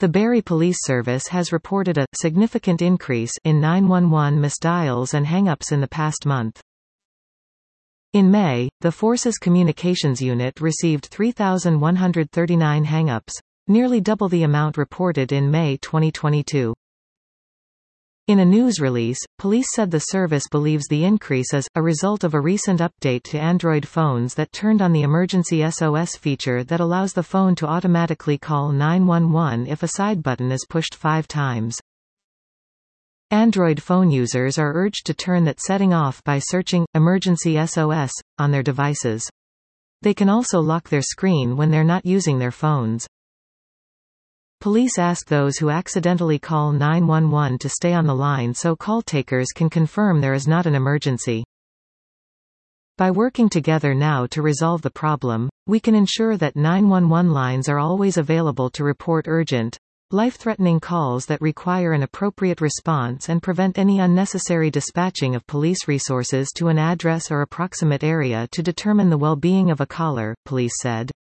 The Barrie Police Service has reported a significant increase in 911 misdials and hang-ups in the past month. In May, the Force's Communications Unit received 3,139 hang-ups, nearly double the amount reported in May 2022. In a news release, police said the service believes the increase is a result of a recent update to Android phones that turned on the emergency SOS feature that allows the phone to automatically call 911 if a side button is pushed 5 times. Android phone users are urged to turn that setting off by searching emergency SOS on their devices. They can also lock their screen when they're not using their phones. Police ask those who accidentally call 911 to stay on the line so call takers can confirm there is not an emergency. By working together now to resolve the problem, we can ensure that 911 lines are always available to report urgent, life-threatening calls that require an appropriate response and prevent any unnecessary dispatching of police resources to an address or approximate area to determine the well-being of a caller, police said.